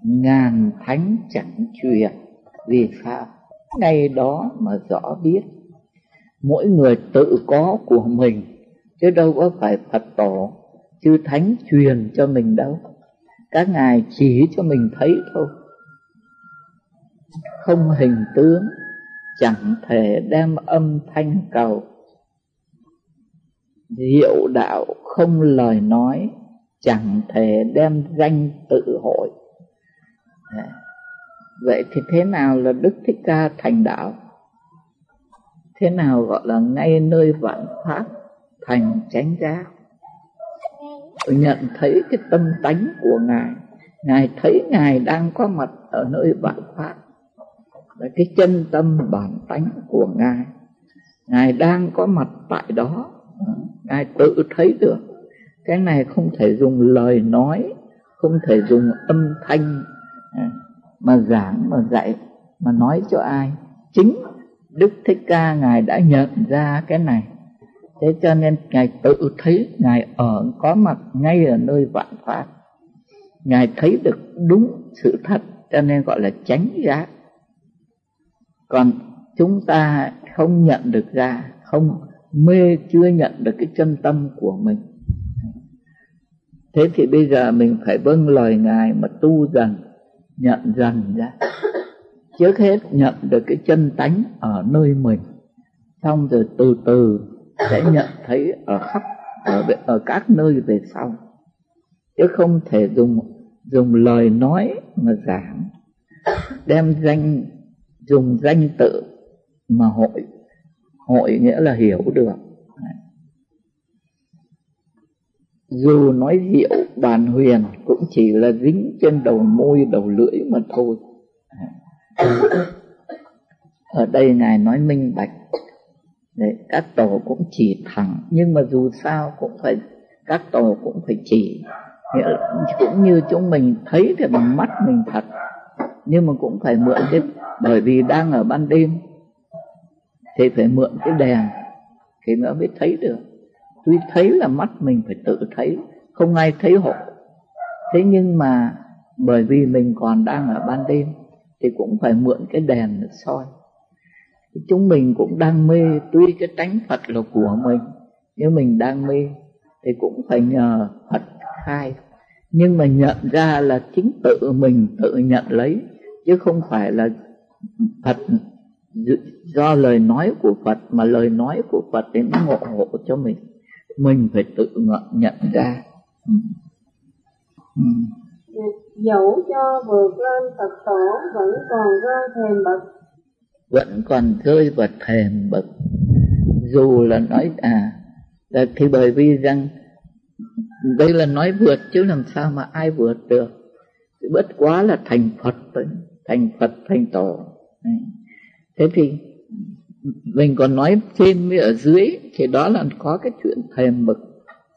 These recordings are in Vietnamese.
ngàn thánh chẳng truyền. Vì sao? Ngay đó mà rõ biết mỗi người tự có của mình, chứ đâu có phải Phật tổ chư thánh truyền cho mình đâu. Các ngài chỉ cho mình thấy thôi. Không hình tướng, chẳng thể đem âm thanh cầu. Diệu đạo không lời nói, chẳng thể đem danh tự hội. Vậy thì thế nào là Đức Thích Ca thành đạo? Thế nào gọi là ngay nơi vạn pháp thành chánh giác? Nhận thấy cái tâm tánh của Ngài. Ngài thấy Ngài đang có mặt ở nơi vạn pháp, là cái chân tâm bản tánh của Ngài. Ngài đang có mặt tại đó, Ngài tự thấy được. Cái này không thể dùng lời nói, không thể dùng âm thanh mà giảng, mà dạy, mà nói cho ai. Chính Đức Thích Ca Ngài đã nhận ra cái này. Thế cho nên Ngài tự thấy Ngài có mặt ngay ở nơi vạn pháp. Ngài thấy được đúng sự thật, cho nên gọi là chánh giác. Còn chúng ta không nhận được ra, không mê, chưa nhận được cái chân tâm của mình. Thế thì bây giờ mình phải vâng lời Ngài mà tu dần, nhận dần ra. Trước hết nhận được cái chân tánh ở nơi mình, xong rồi từ từ sẽ nhận thấy ở khắp, ở các nơi về sau. Chứ không thể dùng lời nói mà giảng, đem dùng danh tự mà hội nghĩa là hiểu được. Dù nói diệu bàn huyền cũng chỉ là dính trên đầu môi đầu lưỡi mà thôi. Ở đây Ngài nói minh bạch. Đấy, các tổ cũng chỉ thẳng, nhưng mà dù sao cũng phải, các tổ cũng phải chỉ. Cũng như chúng mình thấy thì bằng mắt mình thật, nhưng mà cũng phải mượn cái, bởi vì đang ở ban đêm thì phải mượn cái đèn thì nó mới thấy được. Tuy thấy là mắt mình phải tự thấy, không ai thấy hộ. Thế nhưng mà bởi vì mình còn đang ở ban đêm thì cũng phải mượn cái đèn để soi. Chúng mình cũng đang mê, tuy cái tánh Phật là của mình, nhưng mình đang mê thì cũng phải nhờ Phật khai. Nhưng mà nhận ra là chính tự mình tự nhận lấy, chứ không phải là Phật do lời nói của Phật, mà lời nói của Phật để nó ngộ hộ cho mình. Mình phải tự nhận ra. Dẫu cho vượt lên Phật tổ vẫn còn rơi thềm bậc. Vẫn còn rơi vào thềm bậc. Dù là nói thì bởi vì rằng đây là nói vượt, chứ làm sao mà ai vượt được. Thì bất quá là thành Phật thôi, thành Phật thành tổ. Thế thì mình còn nói trên với ở dưới, thì đó là có cái chuyện thềm bậc.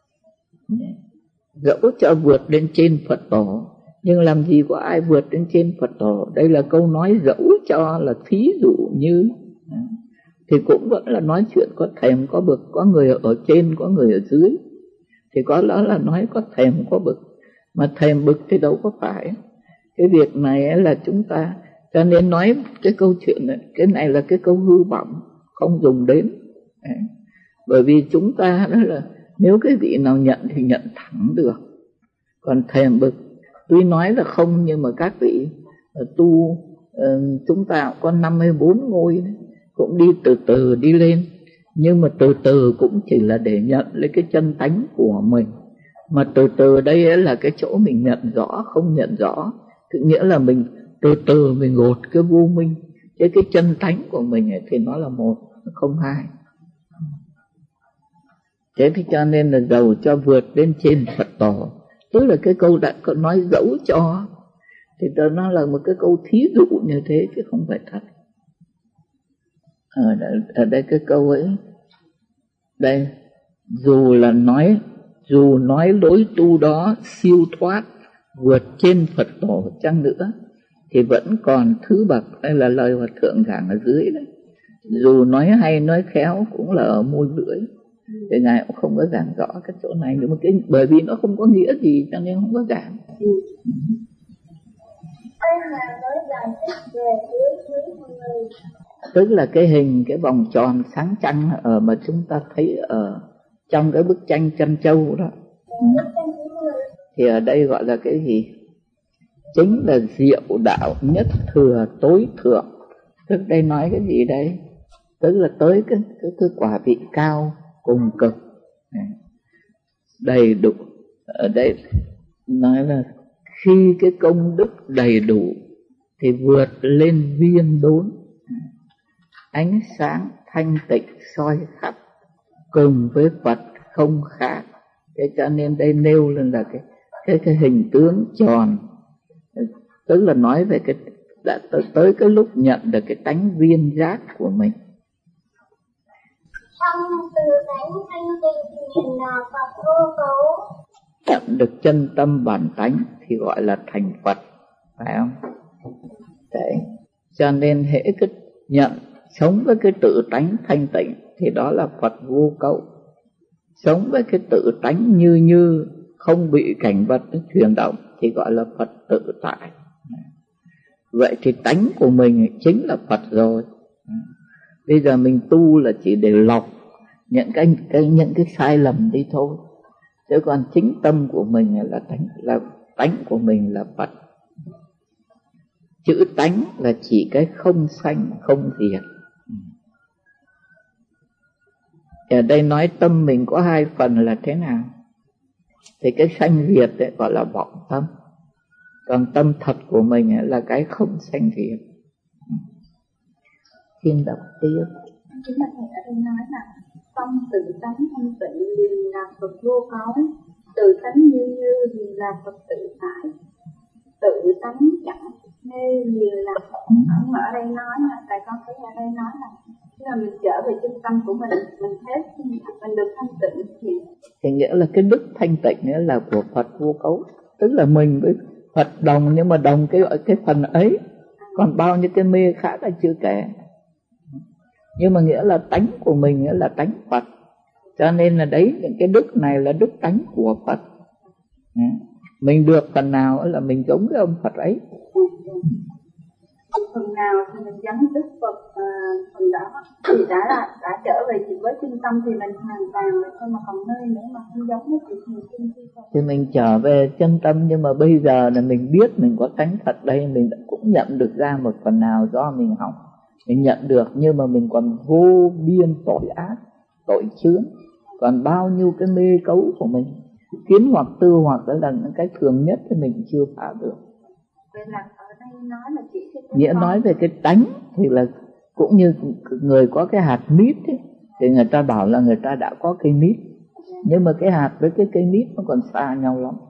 Dẫu cho vượt lên trên Phật tổ, nhưng làm gì có ai vượt lên trên Phật tổ. Đây là câu nói dẫu cho, là thí dụ như, thì cũng vẫn là nói chuyện có thềm có bậc, có người ở trên có người ở dưới, thì có đó là nói có thềm có bậc. Mà thềm bậc thì đâu có phải. Cái việc này là chúng ta, cho nên nói cái câu chuyện này, cái này là cái câu hư vọng, không dùng đến. Bởi vì chúng ta đó là, nếu cái vị nào nhận thì nhận thẳng được. Còn thềm bậc tuy nói là không, nhưng mà các vị tu, chúng ta có 54 ngôi, cũng đi từ từ đi lên. Nhưng mà từ từ cũng chỉ là để nhận lấy cái chân tánh của mình. Mà từ từ đây là cái chỗ mình nhận rõ không nhận rõ, tức nghĩa là mình từ từ mình gột cái vô minh. Chứ cái chân tánh của mình thì nó là một, không hai. Thế thì cho nên là dầu cho vượt lên trên Phật tổ, tức là cái câu đã nói dẫu cho, thì nó là một cái câu thí dụ như thế, chứ không phải thật. Ở đây cái câu ấy, đây, dù nói lối tu đó siêu thoát, vượt trên Phật tổ chăng nữa, thì vẫn còn thứ bậc. Đây là lời Hòa Thượng giảng ở dưới đấy. Dù nói hay nói khéo cũng là ở môi lưỡi. Thì Ngài cũng không có giảng rõ cái chỗ này, nhưng mà bởi vì nó không có nghĩa gì cho nên không có giảng. Tức là cái hình, cái vòng tròn sáng trăng ở mà chúng ta thấy ở trong cái bức tranh Trân Châu đó. Thì ở đây gọi là cái gì? Chính là diệu đạo nhất thừa tối thượng. Tức đây nói cái gì đây? Tức là tới cái quả vị cao cùng cực, đầy đủ. Ở đây nói là khi cái công đức đầy đủ thì vượt lên viên đốn, ánh sáng thanh tịnh soi khắp, cùng với Phật không khác. Thế cho nên đây nêu lên là cái hình tướng tròn, tức là nói về cái đã tới cái lúc nhận được cái tánh viên giác của mình. Trong từ tánh thanh tịnh hiện là Phật vô cấu. Nhận được chân tâm bản tánh thì gọi là thành Phật, phải không? Đấy, cho nên hễ cái nhận sống với cái tự tánh thanh tịnh thì đó là Phật vô cấu. Sống với cái tự tánh như không bị cảnh vật chuyển động thì gọi là Phật tự tại. Vậy thì tánh của mình chính là Phật rồi. Bây giờ mình tu là chỉ để lọc những cái sai lầm đi thôi. Chứ còn chính tâm của mình là tánh của mình là Phật. Chữ tánh là chỉ cái không sanh không diệt. Ở đây nói tâm mình có hai phần là thế nào? Thì cái sanh diệt ấy gọi là vọng tâm. Còn tâm thật của mình ấy là cái không sanh diệt. Xin đọc tiếp. Chính là thầy ở đây nói là tâm tự tánh thanh tịnh liền là Phật vô cấu, tự tánh như liền là Phật tự tại, tự tánh chẳng mê liền là Phật. Ông ở đây nói là tại con thấy ở đây nói là mình trở về trung tâm của mình hết, mình được thanh tịnh thì nghĩa là cái đức thanh tịnh nghĩa là của Phật vô cấu, tức là mình với Phật đồng, nhưng mà đồng cái phần ấy, còn bao nhiêu cái mê khác là chưa kể. Nhưng mà nghĩa là tánh của mình nghĩa là tánh Phật, cho nên là đấy, những cái đức này là đức tánh của Phật. Mình được phần nào là mình giống với ông Phật ấy. Phần nào thì mình giống Đức Phật, phần đó thì đã trở về chỉ với trung tâm thì mình hoàn toàn rồi thôi, mà còn nơi nữa mà không giống với thì mình thì mình trở về chân tâm. Nhưng mà bây giờ là mình biết mình có tánh Phật đây, mình cũng nhận được ra một phần nào do mình học, mình nhận được, nhưng mà mình còn vô biên tội ác, tội chướng, còn bao nhiêu cái mê cấu của mình, kiến hoặc tư hoặc đó là những cái thường nhất thì mình chưa phá được. Vậy là ở đây nói là chỉ cái nghĩa nói về cái tánh thì là cũng như người có cái hạt mít ấy, thì người ta bảo là người ta đã có cây mít, nhưng mà cái hạt với cái cây mít nó còn xa nhau lắm.